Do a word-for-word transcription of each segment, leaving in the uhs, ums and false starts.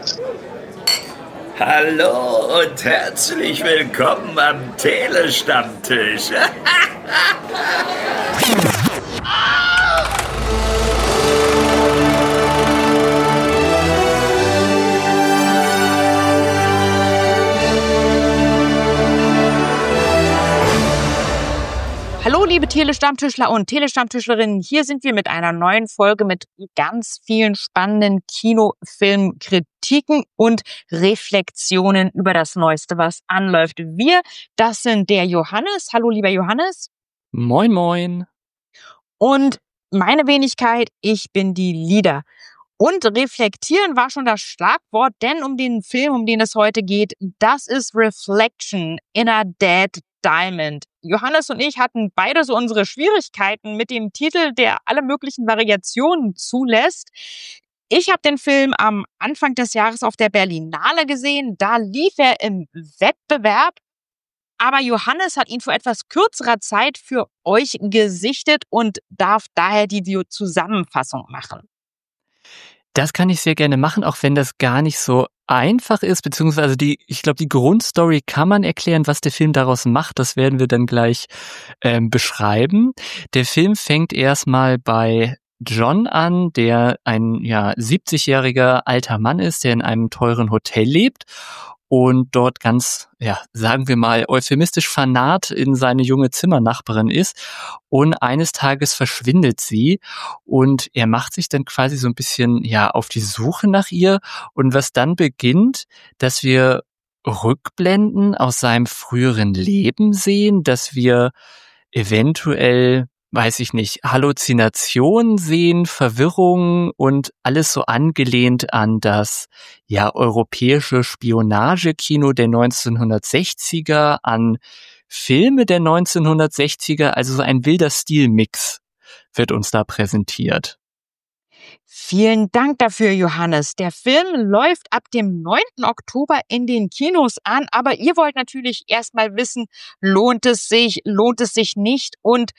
Hallo und herzlich willkommen am Telestammtisch. Hallo liebe Telestammtischler und Telestammtischlerinnen, hier sind wir mit einer neuen Folge mit ganz vielen spannenden Kinofilmkritiken und Reflexionen über das Neueste, was anläuft. Wir, das sind der Johannes. Hallo lieber Johannes. Moin moin. Und meine Wenigkeit, ich bin die Lida. Und reflektieren war schon das Schlagwort, denn um den Film, um den es heute geht, das ist Reflection in a Dead Diamond. Johannes und ich hatten beide so unsere Schwierigkeiten mit dem Titel, der alle möglichen Variationen zulässt. Ich habe den Film am Anfang des Jahres auf der Berlinale gesehen. Da lief er im Wettbewerb. Aber Johannes hat ihn vor etwas kürzerer Zeit für euch gesichtet und darf daher die Zusammenfassung machen. Das kann ich sehr gerne machen, auch wenn das gar nicht so einfach ist, beziehungsweise die, ich glaube, die Grundstory kann man erklären, was der Film daraus macht, das werden wir dann gleich ähm, beschreiben. Der Film fängt erstmal bei John an, der ein ja siebzigjähriger alter Mann ist, der in einem teuren Hotel lebt und dort ganz, ja, sagen wir mal, euphemistisch vernarrt in seine junge Zimmernachbarin ist. Und eines Tages verschwindet sie und er macht sich dann quasi so ein bisschen, ja, auf die Suche nach ihr. Und was dann beginnt, dass wir Rückblenden aus seinem früheren Leben sehen, dass wir eventuell, weiß ich nicht, Halluzinationen sehen, Verwirrung und alles so angelehnt an das ja europäische Spionagekino der neunzehnhundertsechziger, an Filme der neunzehnhundertsechziger, also so ein wilder Stilmix wird uns da präsentiert. Vielen Dank dafür, Johannes. Der Film läuft ab dem neunten Oktober in den Kinos an, aber ihr wollt natürlich erstmal wissen, lohnt es sich, lohnt es sich nicht und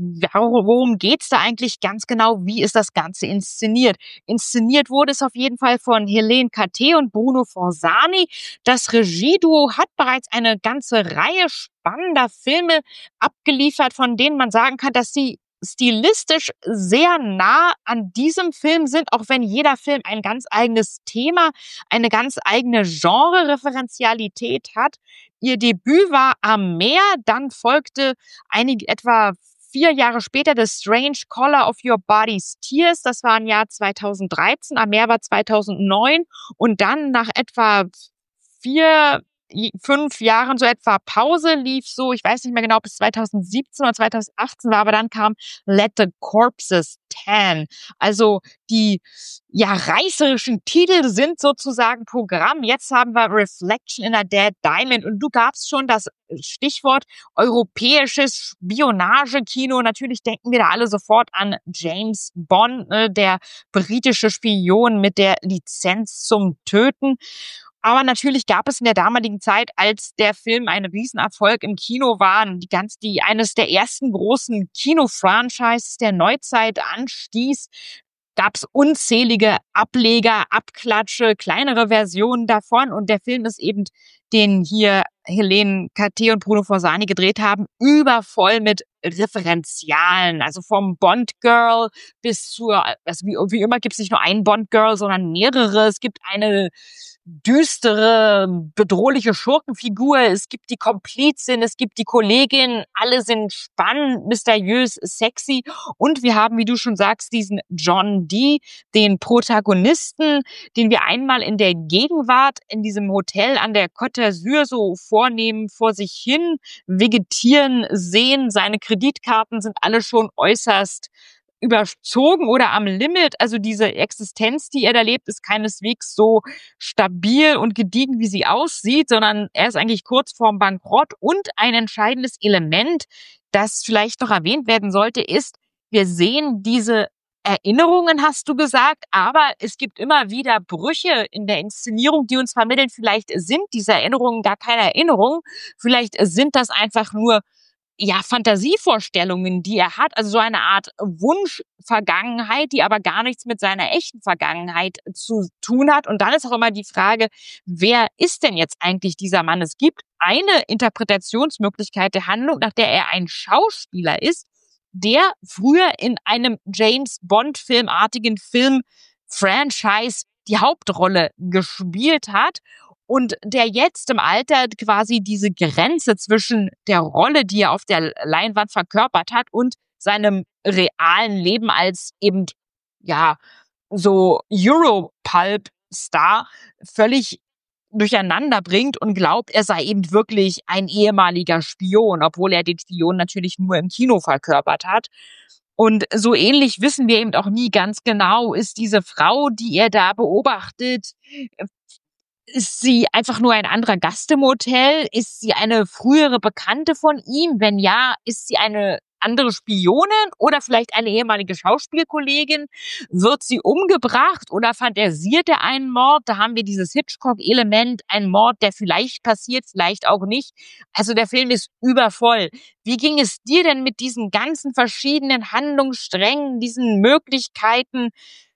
worum geht's da eigentlich ganz genau? Wie ist das Ganze inszeniert? Inszeniert wurde es auf jeden Fall von Helene Carté und Bruno Forzani. Das Regieduo hat bereits eine ganze Reihe spannender Filme abgeliefert, von denen man sagen kann, dass sie stilistisch sehr nah an diesem Film sind, auch wenn jeder Film ein ganz eigenes Thema, eine ganz eigene Genre-Referenzialität hat. Ihr Debüt war Am Meer, dann folgte einige, etwa vier Jahre später The Strange Color of Your Body's Tears, das war im Jahr zweitausenddreizehn, Am Meer war zweitausendneun und dann nach etwa vier fünf Jahren so etwa Pause lief so, ich weiß nicht mehr genau, bis zweitausendsiebzehn oder zweitausendachtzehn war, aber dann kam Let the Corpses Tan. Also die ja reißerischen Titel sind sozusagen Programm. Jetzt haben wir Reflection in a Dead Diamond und du gabst schon das Stichwort europäisches Spionagekino. Natürlich denken wir da alle sofort an James Bond, ne, der britische Spion mit der Lizenz zum Töten. Aber natürlich gab es in der damaligen Zeit, als der Film ein Riesenerfolg im Kino war, die ganz, die eines der ersten großen Kino-Franchises der Neuzeit anstieß, gab es unzählige Ableger, Abklatsche, kleinere Versionen davon. Und der Film ist eben, den hier Helene Carté und Bruno Forzani gedreht haben, übervoll mit Referenzialen. Also vom Bond-Girl bis zur, also wie, wie immer gibt es nicht nur ein Bond-Girl, sondern mehrere. Es gibt eine düstere, bedrohliche Schurkenfigur, es gibt die Komplizin, es gibt die Kollegin, alle sind spannend, mysteriös, sexy und wir haben, wie du schon sagst, diesen John Dee, den Protagonisten, den wir einmal in der Gegenwart in diesem Hotel an der Côte d'Azur so vornehmen, vor sich hin vegetieren sehen. Seine Kreditkarten sind alle schon äußerst überzogen oder am Limit. Also diese Existenz, die er da lebt, ist keineswegs so stabil und gediegen, wie sie aussieht, sondern er ist eigentlich kurz vorm Bankrott. Und ein entscheidendes Element, das vielleicht noch erwähnt werden sollte, ist, wir sehen diese Erinnerungen, hast du gesagt, aber es gibt immer wieder Brüche in der Inszenierung, die uns vermitteln, vielleicht sind diese Erinnerungen gar keine Erinnerungen, vielleicht sind das einfach nur ja, Fantasievorstellungen, die er hat, also so eine Art Wunschvergangenheit, die aber gar nichts mit seiner echten Vergangenheit zu tun hat. Und dann ist auch immer die Frage, wer ist denn jetzt eigentlich dieser Mann? Es gibt eine Interpretationsmöglichkeit der Handlung, nach der er ein Schauspieler ist, der früher in einem James-Bond-filmartigen Film-Franchise die Hauptrolle gespielt hat und der jetzt im Alter quasi diese Grenze zwischen der Rolle, die er auf der Leinwand verkörpert hat, und seinem realen Leben als eben, ja, so Europulp-Star völlig durcheinander bringt und glaubt, er sei eben wirklich ein ehemaliger Spion, obwohl er den Spion natürlich nur im Kino verkörpert hat. Und so ähnlich wissen wir eben auch nie ganz genau, ist diese Frau, die er da beobachtet, ist sie einfach nur ein anderer Gast im Hotel? Ist sie eine frühere Bekannte von ihm? Wenn ja, ist sie eine andere Spionin oder vielleicht eine ehemalige Schauspielkollegin? Wird sie umgebracht oder fantasiert er einen Mord? Da haben wir dieses Hitchcock-Element, ein Mord, der vielleicht passiert, vielleicht auch nicht. Also der Film ist übervoll. Wie ging es dir denn mit diesen ganzen verschiedenen Handlungssträngen, diesen Möglichkeiten?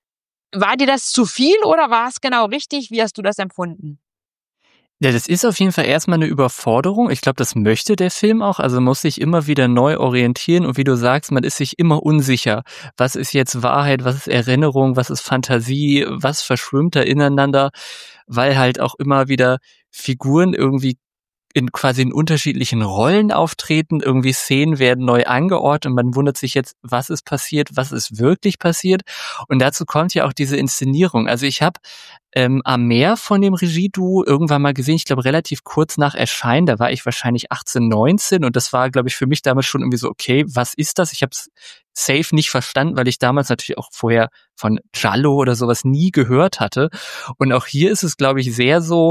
War dir das zu viel oder war es genau richtig? Wie hast du das empfunden? Ja, das ist auf jeden Fall erstmal eine Überforderung. Ich glaube, das möchte der Film auch. Also muss sich immer wieder neu orientieren. Und wie du sagst, man ist sich immer unsicher. Was ist jetzt Wahrheit? Was ist Erinnerung? Was ist Fantasie? Was verschwimmt da ineinander? Weil halt auch immer wieder Figuren irgendwie in quasi in unterschiedlichen Rollen auftreten, irgendwie Szenen werden neu angeordnet und man wundert sich jetzt, was ist passiert, was ist wirklich passiert. Und dazu kommt ja auch diese Inszenierung. Also ich habe ähm, Amer von dem Regieduo irgendwann mal gesehen, ich glaube relativ kurz nach Erscheinen, da war ich wahrscheinlich achtzehn, neunzehn und das war, glaube ich, für mich damals schon irgendwie so, okay, was ist das? Ich habe es safe nicht verstanden, weil ich damals natürlich auch vorher von Giallo oder sowas nie gehört hatte. Und auch hier ist es, glaube ich, sehr so,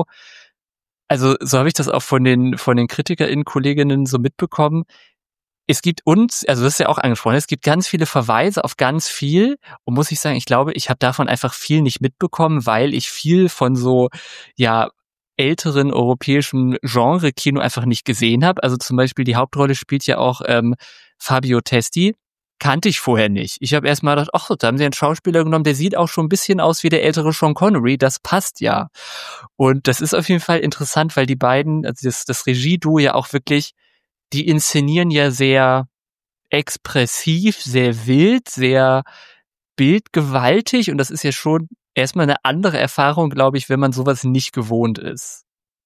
also so habe ich das auch von den von den KritikerInnen, Kolleginnen so mitbekommen. Es gibt uns, also das ist ja auch angesprochen, es gibt ganz viele Verweise auf ganz viel und muss ich sagen, ich glaube, ich habe davon einfach viel nicht mitbekommen, weil ich viel von so, ja, älteren europäischen Genre-Kino einfach nicht gesehen habe. Also zum Beispiel die Hauptrolle spielt ja auch ähm, Fabio Testi. Kannte ich vorher nicht. Ich habe erst mal gedacht, ach, da haben sie einen Schauspieler genommen, der sieht auch schon ein bisschen aus wie der ältere Sean Connery, das passt ja. Und das ist auf jeden Fall interessant, weil die beiden, also das, das Regie-Duo ja auch wirklich, die inszenieren ja sehr expressiv, sehr wild, sehr bildgewaltig und das ist ja schon erstmal eine andere Erfahrung, glaube ich, wenn man sowas nicht gewohnt ist.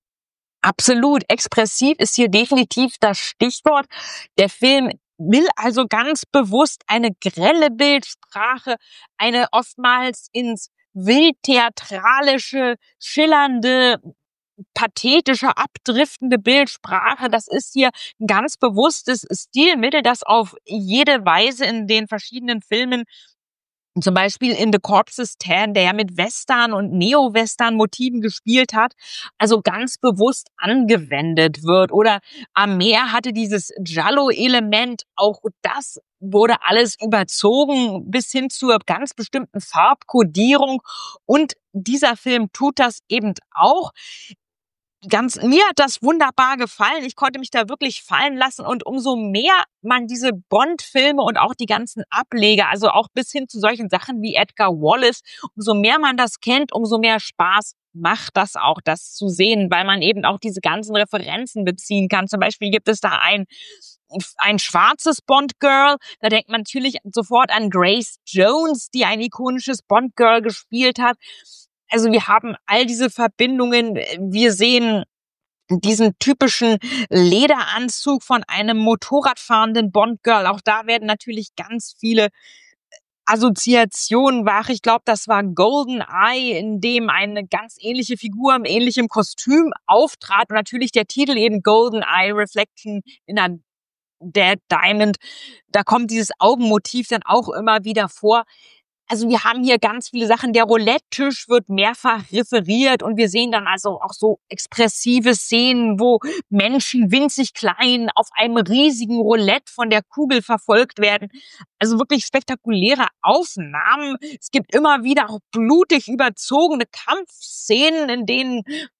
Absolut. Expressiv ist hier definitiv das Stichwort. Der Film will also ganz bewusst eine grelle Bildsprache, eine oftmals ins wildtheatralische, schillernde, pathetische, abdriftende Bildsprache. Das ist hier ein ganz bewusstes Stilmittel, das auf jede Weise in den verschiedenen Filmen, zum Beispiel in The Corpse's Tan, der ja mit Western und Neo-Western-Motiven gespielt hat, also ganz bewusst angewendet wird. Oder Amer hatte dieses Giallo-Element, auch das wurde alles überzogen bis hin zur ganz bestimmten Farbkodierung. Und dieser Film tut das eben auch. Ganz, mir hat das wunderbar gefallen. Ich konnte mich da wirklich fallen lassen. Und umso mehr man diese Bond-Filme und auch die ganzen Ableger, also auch bis hin zu solchen Sachen wie Edgar Wallace, umso mehr man das kennt, umso mehr Spaß macht das auch, das zu sehen, weil man eben auch diese ganzen Referenzen beziehen kann. Zum Beispiel gibt es da ein ein schwarzes Bond-Girl. Da denkt man natürlich sofort an Grace Jones, die ein ikonisches Bond-Girl gespielt hat. Also wir haben all diese Verbindungen. Wir sehen diesen typischen Lederanzug von einem motorradfahrenden Bond-Girl. Auch da werden natürlich ganz viele Assoziationen wach. Ich glaube, das war GoldenEye, in dem eine ganz ähnliche Figur im ähnlichen Kostüm auftrat. Und natürlich der Titel eben GoldenEye, Reflection in a Dead Diamond. Da kommt dieses Augenmotiv dann auch immer wieder vor. Also wir haben hier ganz viele Sachen. Der Roulette-Tisch wird mehrfach referiert und wir sehen dann also auch so expressive Szenen, wo Menschen winzig klein auf einem riesigen Roulette von der Kugel verfolgt werden. Also wirklich spektakuläre Aufnahmen. Es gibt immer wieder auch blutig überzogene Kampfszenen, in denen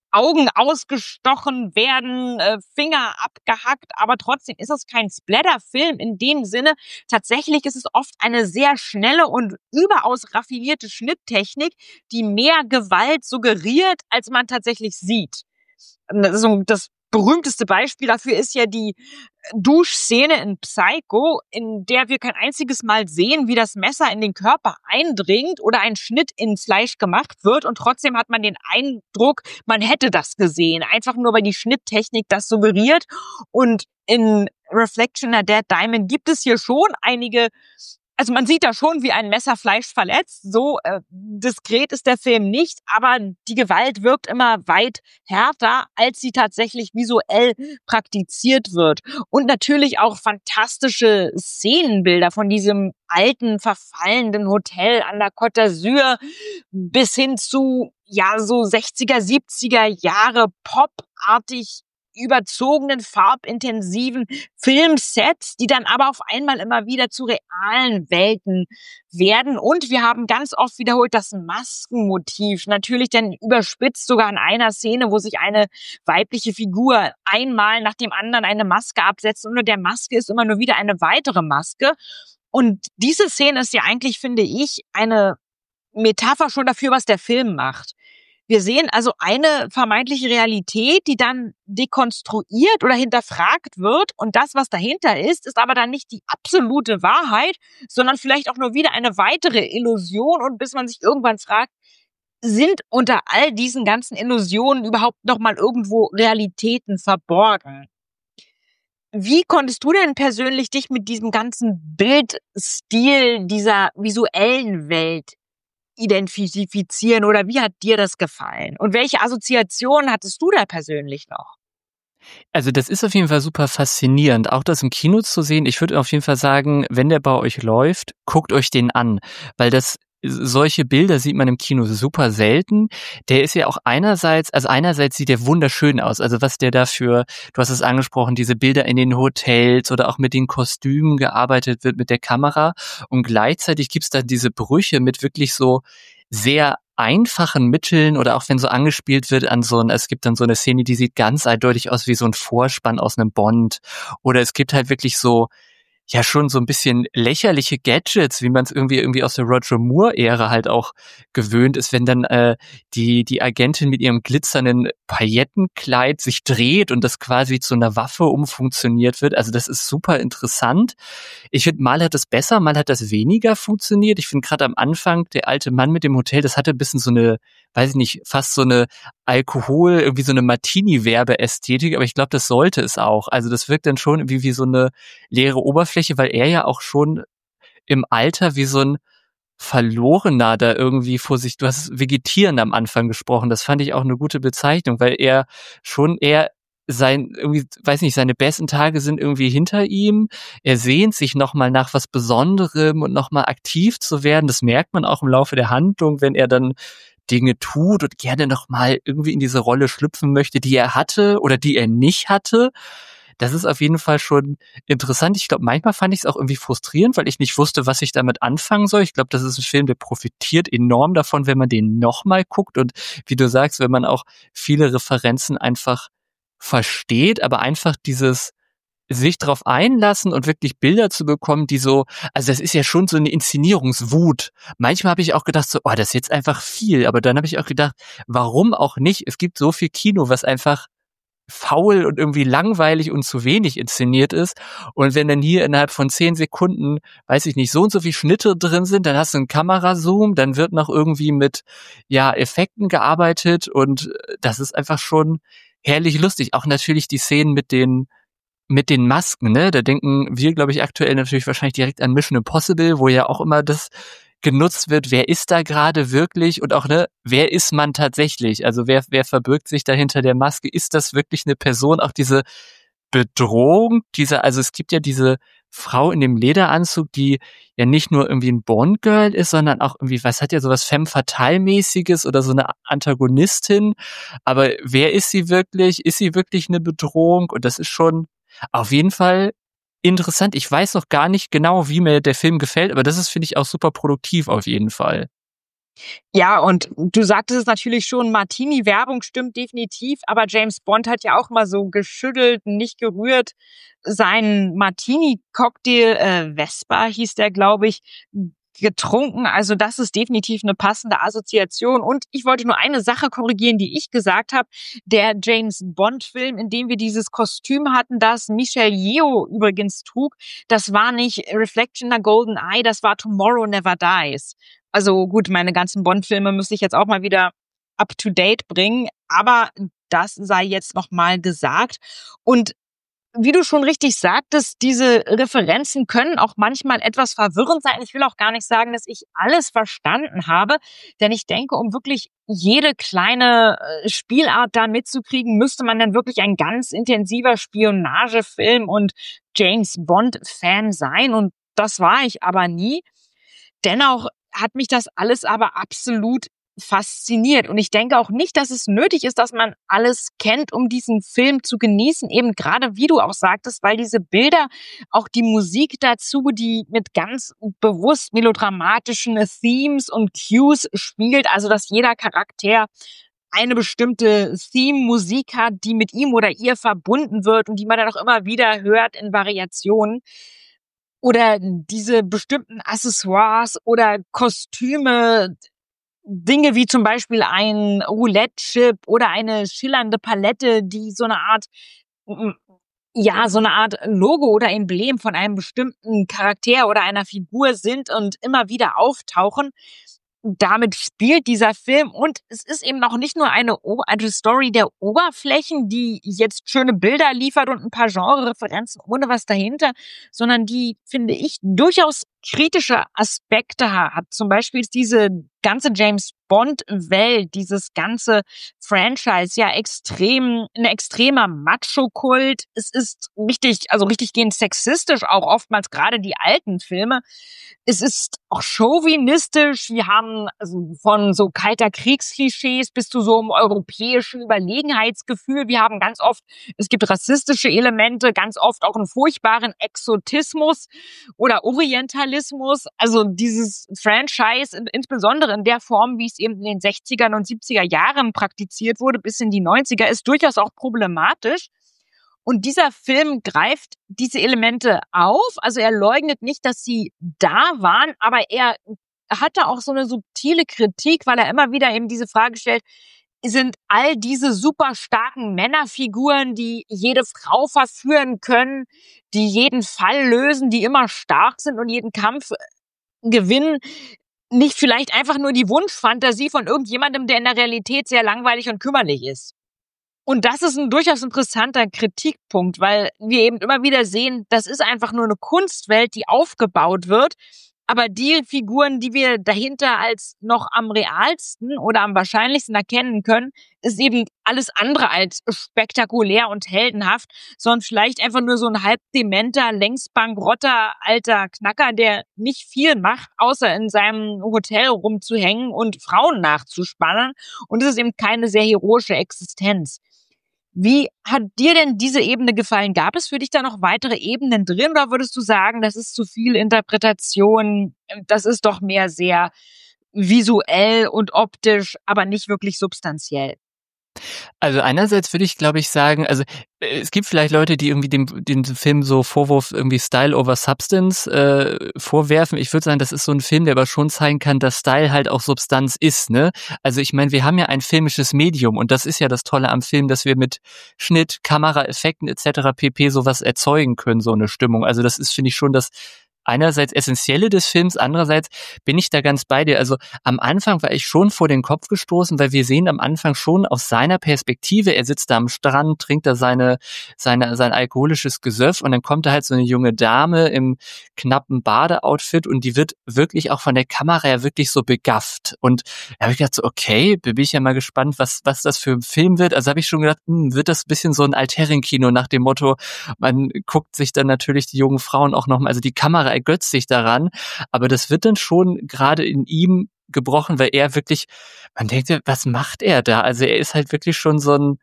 Augen ausgestochen werden, äh, Finger abgehackt, aber trotzdem ist es kein Splatter-Film in dem Sinne. Tatsächlich ist es oft eine sehr schnelle und überaus raffinierte Schnitttechnik, die mehr Gewalt suggeriert, als man tatsächlich sieht. Das, das berühmteste Beispiel dafür ist ja die Duschszene in Psycho, in der wir kein einziges Mal sehen, wie das Messer in den Körper eindringt oder ein Schnitt ins Fleisch gemacht wird und trotzdem hat man den Eindruck, man hätte das gesehen, einfach nur weil die Schnitttechnik das suggeriert. Und in Reflection of Dead Diamond gibt es hier schon einige, also man sieht da schon, wie ein Messer Fleisch verletzt. So äh, diskret ist der Film nicht, aber die Gewalt wirkt immer weit härter, als sie tatsächlich visuell praktiziert wird. Und natürlich auch fantastische Szenenbilder von diesem alten, verfallenden Hotel an der Côte d'Azur bis hin zu, ja, so sechziger, siebziger Jahre popartig überzogenen, farbintensiven Filmsets, die dann aber auf einmal immer wieder zu realen Welten werden. Und wir haben ganz oft wiederholt das Maskenmotiv. Natürlich dann überspitzt sogar in einer Szene, wo sich eine weibliche Figur einmal nach dem anderen eine Maske absetzt. Und unter der Maske ist immer nur wieder eine weitere Maske. Und diese Szene ist ja eigentlich, finde ich, eine Metapher schon dafür, was der Film macht. Wir sehen also eine vermeintliche Realität, die dann dekonstruiert oder hinterfragt wird. Und das, was dahinter ist, ist aber dann nicht die absolute Wahrheit, sondern vielleicht auch nur wieder eine weitere Illusion. Und bis man sich irgendwann fragt, sind unter all diesen ganzen Illusionen überhaupt noch mal irgendwo Realitäten verborgen? Wie konntest du denn persönlich dich mit diesem ganzen Bildstil dieser visuellen Welt identifizieren oder wie hat dir das gefallen? Und welche Assoziationen hattest du da persönlich noch? Also das ist auf jeden Fall super faszinierend, auch das im Kino zu sehen. Ich würde auf jeden Fall sagen, wenn der bei euch läuft, guckt euch den an, weil das solche Bilder sieht man im Kino super selten. Der ist ja auch einerseits, also einerseits sieht der wunderschön aus. Also was der dafür, du hast es angesprochen, diese Bilder in den Hotels oder auch mit den Kostümen gearbeitet wird mit der Kamera. Und gleichzeitig gibt's da diese Brüche mit wirklich so sehr einfachen Mitteln oder auch wenn so angespielt wird an so ein, es gibt dann so eine Szene, die sieht ganz eindeutig aus wie so ein Vorspann aus einem Bond. Oder es gibt halt wirklich so ja schon so ein bisschen lächerliche Gadgets, wie man es irgendwie irgendwie aus der Roger Moore-Ära halt auch gewöhnt ist, wenn dann äh, die die Agentin mit ihrem glitzernden Paillettenkleid sich dreht und das quasi zu einer Waffe umfunktioniert wird. Also das ist super interessant. Ich finde, mal hat das besser, mal hat das weniger funktioniert. Ich finde gerade am Anfang, der alte Mann mit dem Hotel, das hatte ein bisschen so eine, weiß ich nicht, fast so eine Alkohol, irgendwie so eine Martini-Werbe-Ästhetik, aber ich glaube, das sollte es auch. Also das wirkt dann schon irgendwie wie so eine leere Oberfläche, weil er ja auch schon im Alter wie so ein Verlorener da irgendwie vor sich, du hast Vegetieren am Anfang gesprochen, das fand ich auch eine gute Bezeichnung, weil er schon eher sein, irgendwie, weiß nicht, seine besten Tage sind irgendwie hinter ihm, er sehnt sich nochmal nach was Besonderem und nochmal aktiv zu werden, das merkt man auch im Laufe der Handlung, wenn er dann Dinge tut und gerne nochmal irgendwie in diese Rolle schlüpfen möchte, die er hatte oder die er nicht hatte. Das ist auf jeden Fall schon interessant. Ich glaube, manchmal fand ich es auch irgendwie frustrierend, weil ich nicht wusste, was ich damit anfangen soll. Ich glaube, das ist ein Film, der profitiert enorm davon, wenn man den nochmal guckt. Und wie du sagst, wenn man auch viele Referenzen einfach versteht, aber einfach dieses sich drauf einlassen und wirklich Bilder zu bekommen, die so, also das ist ja schon so eine Inszenierungswut. Manchmal habe ich auch gedacht so, oh, das ist jetzt einfach viel. Aber dann habe ich auch gedacht, warum auch nicht? Es gibt so viel Kino, was einfach faul und irgendwie langweilig und zu wenig inszeniert ist. Und wenn dann hier innerhalb von zehn Sekunden, weiß ich nicht, so und so viele Schnitte drin sind, dann hast du einen Kamerazoom, dann wird noch irgendwie mit, ja, Effekten gearbeitet und das ist einfach schon herrlich lustig. Auch natürlich die Szenen mit den mit den Masken, ne? Da denken wir, glaube ich, aktuell natürlich wahrscheinlich direkt an Mission Impossible, wo ja auch immer das genutzt wird, wer ist da gerade wirklich und auch, ne, wer ist man tatsächlich? Also wer wer verbirgt sich da hinter der Maske? Ist das wirklich eine Person? Auch diese Bedrohung, diese, also es gibt ja diese Frau in dem Lederanzug, die ja nicht nur irgendwie ein Bond-Girl ist, sondern auch irgendwie, was hat ja sowas Femme Fatale-mäßiges oder so eine Antagonistin. Aber wer ist sie wirklich? Ist sie wirklich eine Bedrohung? Und das ist schon auf jeden Fall interessant. Ich weiß noch gar nicht genau, wie mir der Film gefällt, aber das ist, finde ich, auch super produktiv auf jeden Fall. Ja, und du sagtest es natürlich schon, Martini-Werbung stimmt definitiv, aber James Bond hat ja auch mal so geschüttelt, nicht gerührt, seinen Martini-Cocktail, äh, Vespa hieß der, glaube ich, getrunken. Also das ist definitiv eine passende Assoziation. Und ich wollte nur eine Sache korrigieren, die ich gesagt habe. Der James Bond-Film, in dem wir dieses Kostüm hatten, das Michelle Yeoh übrigens trug, das war nicht Reflection in a Golden Eye, das war Tomorrow Never Dies. Also gut, meine ganzen Bond-Filme müsste ich jetzt auch mal wieder up to date bringen, aber das sei jetzt noch mal gesagt. Und wie du schon richtig sagtest, diese Referenzen können auch manchmal etwas verwirrend sein. Ich will auch gar nicht sagen, dass ich alles verstanden habe, denn ich denke, um wirklich jede kleine äh, Spielart da mitzukriegen, müsste man dann wirklich ein ganz intensiver Spionagefilm und James Bond-Fan sein. Und das war ich aber nie. Dennoch hat mich das alles aber absolut fasziniert. Und ich denke auch nicht, dass es nötig ist, dass man alles kennt, um diesen Film zu genießen. Eben gerade, wie du auch sagtest, weil diese Bilder, auch die Musik dazu, die mit ganz bewusst melodramatischen Themes und Cues spielt, also dass jeder Charakter eine bestimmte Theme-Musik hat, die mit ihm oder ihr verbunden wird und die man dann auch immer wieder hört in Variationen. Oder diese bestimmten Accessoires oder Kostüme, Dinge wie zum Beispiel ein Roulette-Chip oder eine schillernde Palette, die so eine Art, ja, so eine Art Logo oder Emblem von einem bestimmten Charakter oder einer Figur sind und immer wieder auftauchen. Damit spielt dieser Film und es ist eben auch nicht nur eine, eine Story der Oberflächen, die jetzt schöne Bilder liefert und ein paar Genre-Referenzen ohne was dahinter, sondern die, finde ich, durchaus kritische Aspekte hat. Zum Beispiel ist diese ganze James Bond-Welt, dieses ganze Franchise ja extrem, ein extremer Macho-Kult. Es ist richtig, also richtig gehend sexistisch, auch oftmals gerade die alten Filme. Es ist auch chauvinistisch. Wir haben also von so kalter Kriegsklischees bis zu so einem europäischen Überlegenheitsgefühl. Wir haben ganz oft, es gibt rassistische Elemente, ganz oft auch einen furchtbaren Exotismus oder Orientalismus. Also dieses Franchise, insbesondere in der Form, wie es eben in den sechzigern und siebziger Jahren praktiziert wurde, bis in die neunziger, ist durchaus auch problematisch. Und dieser Film greift diese Elemente auf. Also er leugnet nicht, dass sie da waren, aber er hatte auch so eine subtile Kritik, weil er immer wieder eben diese Frage stellt, sind all diese super starken Männerfiguren, die jede Frau verführen können, die jeden Fall lösen, die immer stark sind und jeden Kampf gewinnen, nicht vielleicht einfach nur die Wunschfantasie von irgendjemandem, der in der Realität sehr langweilig und kümmerlich ist? Und das ist ein durchaus interessanter Kritikpunkt, weil wir eben immer wieder sehen, das ist einfach nur eine Kunstwelt, die aufgebaut wird. Aber die Figuren, die wir dahinter als noch am realsten oder am wahrscheinlichsten erkennen können, ist eben alles andere als spektakulär und heldenhaft, sondern vielleicht einfach nur so ein halb dementer, längst bankrotter alter Knacker, der nicht viel macht, außer in seinem Hotel rumzuhängen und Frauen nachzuspannen. Und es ist eben keine sehr heroische Existenz. Wie hat dir denn diese Ebene gefallen? Gab es für dich da noch weitere Ebenen drin oder würdest du sagen, das ist zu viel Interpretation, das ist doch mehr sehr visuell und optisch, aber nicht wirklich substanziell? Also einerseits würde ich, glaube ich, sagen, also äh, es gibt vielleicht Leute, die irgendwie dem, dem Film so Vorwurf irgendwie Style over Substance äh, vorwerfen. Ich würde sagen, das ist so ein Film, der aber schon zeigen kann, dass Style halt auch Substanz ist, ne? Also ich meine, wir haben ja ein filmisches Medium und das ist ja das Tolle am Film, dass wir mit Schnitt, Kamera, Effekten et cetera pp. Sowas erzeugen können, so eine Stimmung. Also das ist, finde ich, schon das einerseits Essentielle des Films, andererseits bin ich da ganz bei dir. Also am Anfang war ich schon vor den Kopf gestoßen, weil wir sehen am Anfang schon aus seiner Perspektive, er sitzt da am Strand, trinkt da seine, seine, sein alkoholisches Gesöff und dann kommt da halt so eine junge Dame im knappen Badeoutfit und die wird wirklich auch von der Kamera ja wirklich so begafft. Und da habe ich gedacht so, okay, bin ich ja mal gespannt, was, was das für ein Film wird. Also habe ich schon gedacht, hm, wird das ein bisschen so ein Altherrenkino nach dem Motto, man guckt sich dann natürlich die jungen Frauen auch nochmal, also die Kamera ergötzt sich daran, aber das wird dann schon gerade in ihm gebrochen, weil er wirklich, man denkt ja, was macht er da? Also er ist halt wirklich schon so ein,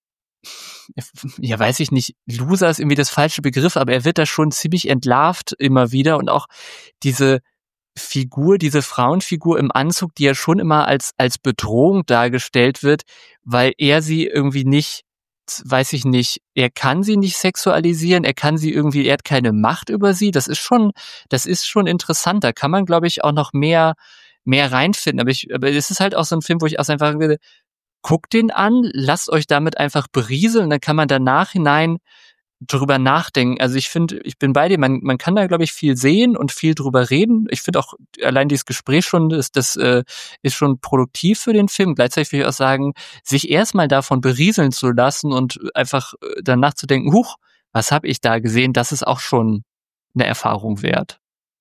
ja weiß ich nicht, Loser ist irgendwie das falsche Begriff, aber er wird da schon ziemlich entlarvt immer wieder und auch diese Figur, diese Frauenfigur im Anzug, die ja schon immer als als Bedrohung dargestellt wird, weil er sie irgendwie nicht, weiß ich nicht, er kann sie nicht sexualisieren, er kann sie irgendwie, er hat keine Macht über sie. Das ist schon, das ist schon interessant. Da kann man, glaube ich, auch noch mehr mehr reinfinden. Aber ich, aber es ist halt auch so ein Film, wo ich auch einfach würde, guckt den an, lasst euch damit einfach berieseln, dann kann man da nachhinein drüber nachdenken. Also ich finde, ich bin bei dir, man, man kann da, glaube ich, viel sehen und viel drüber reden. Ich finde auch, allein dieses Gespräch schon, ist, das äh, ist schon produktiv für den Film. Gleichzeitig will ich auch sagen, sich erstmal davon berieseln zu lassen und einfach äh, danach zu denken, huch, was habe ich da gesehen, das ist auch schon eine Erfahrung wert.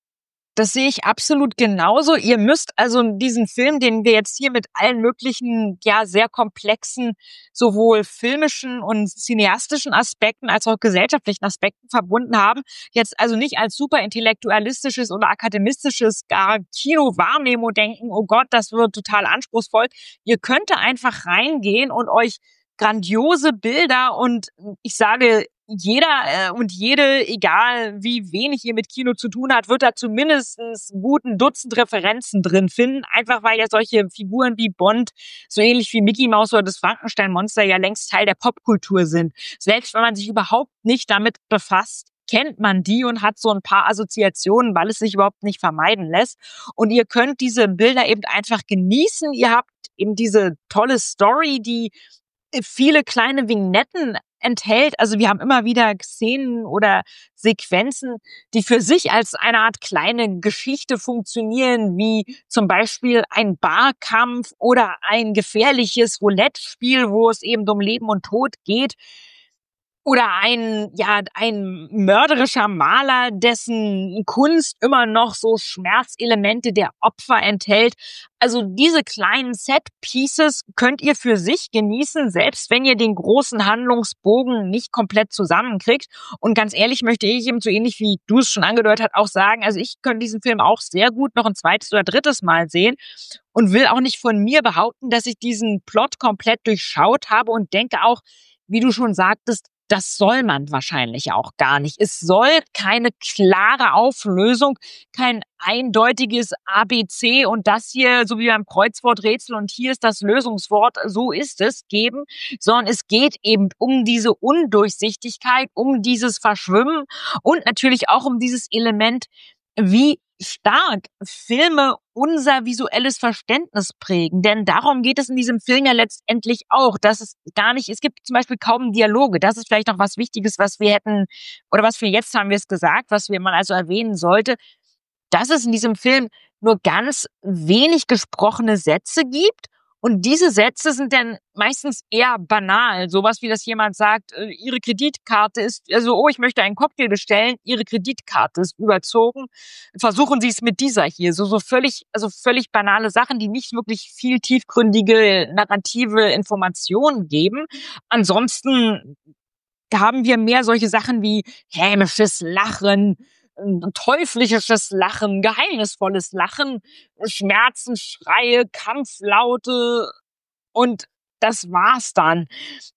Das sehe ich absolut genauso. Ihr müsst also diesen Film, den wir jetzt hier mit allen möglichen, ja, sehr komplexen, sowohl filmischen und cineastischen Aspekten als auch gesellschaftlichen Aspekten verbunden haben, jetzt also nicht als super intellektualistisches oder akademistisches, gar Kino-Wahrnehmung denken, oh Gott, das wird total anspruchsvoll. Ihr könnt da einfach reingehen und euch grandiose Bilder und ich sage, jeder äh, und jede, egal wie wenig ihr mit Kino zu tun hat, wird da zumindest einen guten Dutzend Referenzen drin finden, einfach weil ja solche Figuren wie Bond, so ähnlich wie Mickey Mouse oder das Frankenstein-Monster ja längst Teil der Popkultur sind. Selbst wenn man sich überhaupt nicht damit befasst, kennt man die und hat so ein paar Assoziationen, weil es sich überhaupt nicht vermeiden lässt. Und ihr könnt diese Bilder eben einfach genießen. Ihr habt eben diese tolle Story, die viele kleine Vignetten enthält. Also wir haben immer wieder Szenen oder Sequenzen, die für sich als eine Art kleine Geschichte funktionieren, wie zum Beispiel ein Barkampf oder ein gefährliches Roulette-Spiel, wo es eben um Leben und Tod geht. Oder ein, ja, ein mörderischer Maler, dessen Kunst immer noch so Schmerzelemente der Opfer enthält. Also diese kleinen Set-Pieces könnt ihr für sich genießen, selbst wenn ihr den großen Handlungsbogen nicht komplett zusammenkriegt. Und ganz ehrlich möchte ich eben so ähnlich wie du es schon angedeutet hast, auch sagen, also ich könnte diesen Film auch sehr gut noch ein zweites oder drittes Mal sehen und will auch nicht von mir behaupten, dass ich diesen Plot komplett durchschaut habe und denke auch, wie du schon sagtest, das soll man wahrscheinlich auch gar nicht. Es soll keine klare Auflösung, kein eindeutiges A B C und das hier, so wie beim Kreuzworträtsel und hier ist das Lösungswort, so ist es, geben, sondern es geht eben um diese Undurchsichtigkeit, um dieses Verschwimmen und natürlich auch um dieses Element, wie stark Filme unser visuelles Verständnis prägen. Denn darum geht es in diesem Film ja letztendlich auch, dass es gar nicht, es gibt zum Beispiel kaum Dialoge. Das ist vielleicht noch was Wichtiges, was wir hätten, oder was wir jetzt haben wir es gesagt, was wir man also erwähnen sollte, dass es in diesem Film nur ganz wenig gesprochene Sätze gibt. Und diese Sätze sind dann meistens eher banal. Sowas wie, dass jemand sagt, äh, Ihre Kreditkarte ist, also, oh, ich möchte einen Cocktail bestellen, Ihre Kreditkarte ist überzogen. Versuchen Sie es mit dieser hier. So, so völlig, also völlig banale Sachen, die nicht wirklich viel tiefgründige, narrative Informationen geben. Ansonsten haben wir mehr solche Sachen wie hämisches Lachen, teuflisches Lachen, geheimnisvolles Lachen, Schmerzensschreie, Kampflaute und das war's dann.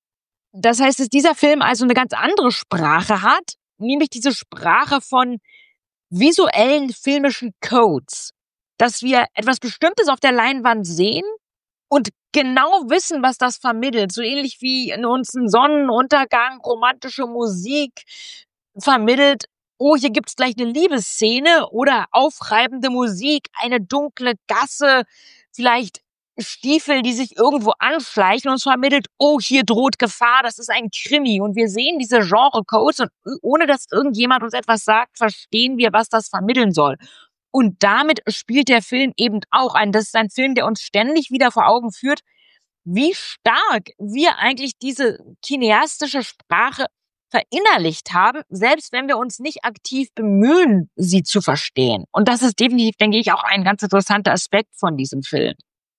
Das heißt, dass dieser Film also eine ganz andere Sprache hat, nämlich diese Sprache von visuellen filmischen Codes, dass wir etwas Bestimmtes auf der Leinwand sehen und genau wissen, was das vermittelt. So ähnlich wie in uns ein Sonnenuntergang, romantische Musik vermittelt, oh, hier gibt's gleich eine Liebesszene oder aufreibende Musik, eine dunkle Gasse, vielleicht Stiefel, die sich irgendwo anschleichen und uns vermittelt, oh, hier droht Gefahr, das ist ein Krimi. Und wir sehen diese Genre-Codes und ohne dass irgendjemand uns etwas sagt, verstehen wir, was das vermitteln soll. Und damit spielt der Film eben auch ein. Das ist ein Film, der uns ständig wieder vor Augen führt, wie stark wir eigentlich diese kineastische Sprache verinnerlicht haben, selbst wenn wir uns nicht aktiv bemühen, sie zu verstehen. Und das ist definitiv, denke ich, auch ein ganz interessanter Aspekt von diesem Film.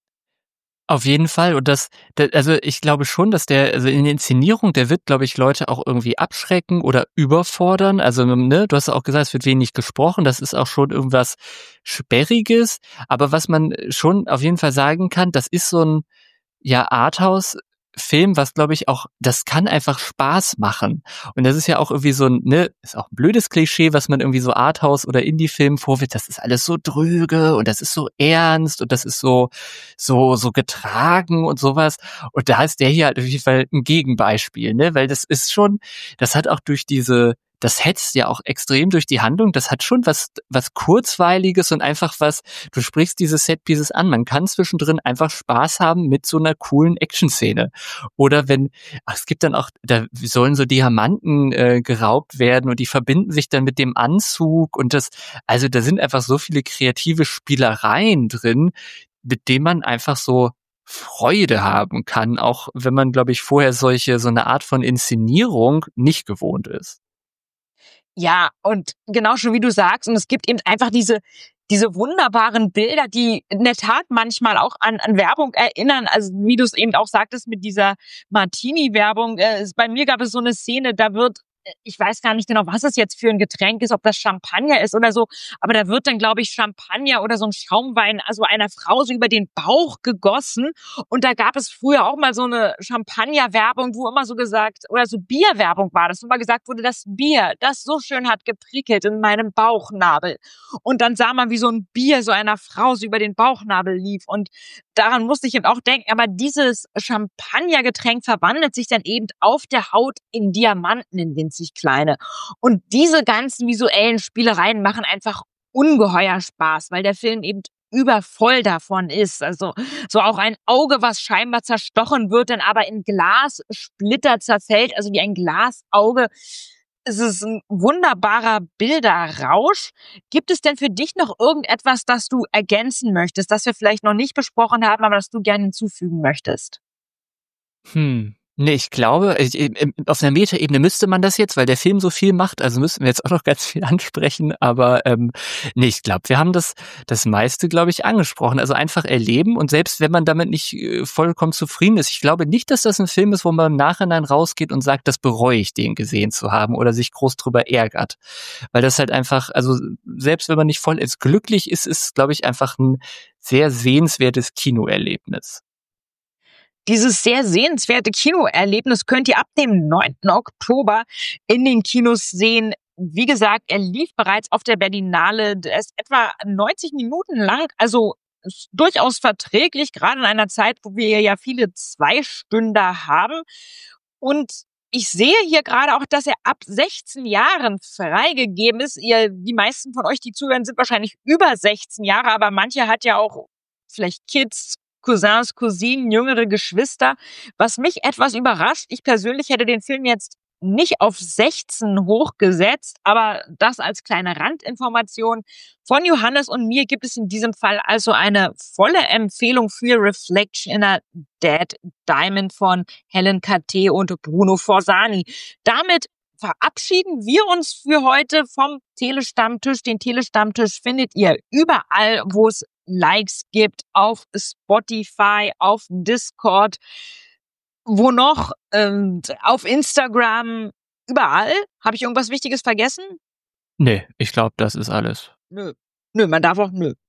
Auf jeden Fall. Und das, das, also ich glaube schon, dass der, also in der Inszenierung, der wird, glaube ich, Leute auch irgendwie abschrecken oder überfordern. Also, ne, du hast auch gesagt, es wird wenig gesprochen. Das ist auch schon irgendwas Sperriges. Aber was man schon auf jeden Fall sagen kann, das ist so ein, ja, Arthouse Film, was glaube ich auch, das kann einfach Spaß machen. Und das ist ja auch irgendwie so ein, ne, ist auch ein blödes Klischee, was man irgendwie so Arthouse oder Indie-Filmen vorwirft. Das ist alles so dröge und das ist so ernst und das ist so, so, so getragen und sowas. Und da ist der hier halt auf jeden Fall ein Gegenbeispiel, ne, weil das ist schon, das hat auch durch diese, das hetzt ja auch extrem durch die Handlung. Das hat schon was, was Kurzweiliges und einfach was, du sprichst diese Setpieces an. Man kann zwischendrin einfach Spaß haben mit so einer coolen Action-Szene. Oder wenn, ach, es gibt dann auch, da sollen so Diamanten äh, geraubt werden und die verbinden sich dann mit dem Anzug und das, also da sind einfach so viele kreative Spielereien drin, mit denen man einfach so Freude haben kann, auch wenn man, glaube ich, vorher solche, so eine Art von Inszenierung nicht gewohnt ist. Ja, und genau schon wie du sagst, und es gibt eben einfach diese diese wunderbaren Bilder, die in der Tat manchmal auch an an Werbung erinnern. Also wie du es eben auch sagtest mit dieser Martini-Werbung. Äh, es- bei mir gab es so eine Szene, da wird, äh, ich weiß gar nicht genau, was es jetzt für ein Getränk ist, ob das Champagner ist oder so, aber da wird dann, glaube ich, Champagner oder so ein Schaumwein, also einer Frau so über den Bauch gegossen. Und da gab es früher auch mal so eine Champagner-Werbung, wo immer so gesagt, oder so Bierwerbung war das, wo immer gesagt wurde, das Bier, das so schön hat geprickelt in meinem Bauchnabel. Und dann sah man, wie so ein Bier so einer Frau so über den Bauchnabel lief. Und daran musste ich eben auch denken, aber dieses Champagnergetränk verwandelt sich dann eben auf der Haut in Diamanten, in winzig kleine. Und diese ganzen visuellen Spielereien machen einfach ungeheuer Spaß, weil der Film eben übervoll davon ist. Also so auch ein Auge, was scheinbar zerstochen wird, dann aber in Glassplitter zerfällt, also wie ein Glasauge. Es ist ein wunderbarer Bilderrausch. Gibt es denn für dich noch irgendetwas, das du ergänzen möchtest, das wir vielleicht noch nicht besprochen haben, aber das du gerne hinzufügen möchtest? Hm. Nee, ich glaube, ich, im- auf einer Metaebene müsste man das jetzt, weil der Film so viel macht, also müssten wir jetzt auch noch ganz viel ansprechen, aber ähm, nee, ich glaube, wir haben das das meiste, glaube ich, angesprochen. Also einfach erleben und selbst wenn man damit nicht äh, vollkommen zufrieden ist, ich glaube nicht, dass das ein Film ist, wo man im Nachhinein rausgeht und sagt, das bereue ich, den gesehen zu haben oder sich groß drüber ärgert. Weil das halt einfach, also selbst wenn man nicht voll ist, glücklich ist, ist, glaube ich, einfach ein sehr sehenswertes Kinoerlebnis. Dieses sehr sehenswerte Kinoerlebnis könnt ihr ab dem neunten Oktober in den Kinos sehen. Wie gesagt, er lief bereits auf der Berlinale. Er ist etwa neunzig Minuten lang, also ist durchaus verträglich, gerade in einer Zeit, wo wir ja viele Zweistünder haben. Und ich sehe hier gerade auch, dass er ab sechzehn Jahren freigegeben ist. Ihr, die meisten von euch, die zuhören, sind wahrscheinlich über sechzehn Jahre, aber manche hat ja auch vielleicht Kids, Cousins, Cousinen, jüngere Geschwister, was mich etwas überrascht. Ich persönlich hätte den Film jetzt nicht auf sechzehn hochgesetzt, aber das als kleine Randinformation. Von Johannes und mir gibt es in diesem Fall also eine volle Empfehlung für Reflection in a Dead Diamond von Helen Kate und Bruno Forzani. Damit verabschieden wir uns für heute vom Telestammtisch. Den Telestammtisch findet ihr überall, wo es Likes gibt, auf Spotify, auf Discord, wo noch, ähm, auf Instagram, überall. Habe ich irgendwas Wichtiges vergessen? Nee, ich glaube, das ist alles. Nö. Nö, man darf auch nö.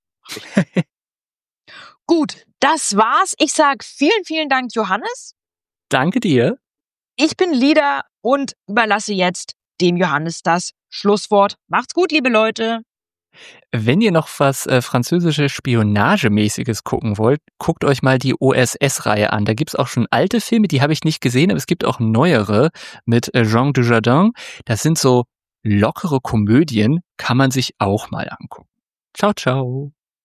Gut, das war's. Ich sag vielen, vielen Dank, Johannes. Danke dir. Ich bin Lida und überlasse jetzt dem Johannes das Schlusswort. Macht's gut, liebe Leute. Wenn ihr noch was äh, französische Spionagemäßiges gucken wollt, guckt euch mal die O S S-Reihe an. Da gibt's auch schon alte Filme, die habe ich nicht gesehen, aber es gibt auch neuere mit äh, Jean Dujardin. Das sind so lockere Komödien, kann man sich auch mal angucken. Ciao, ciao.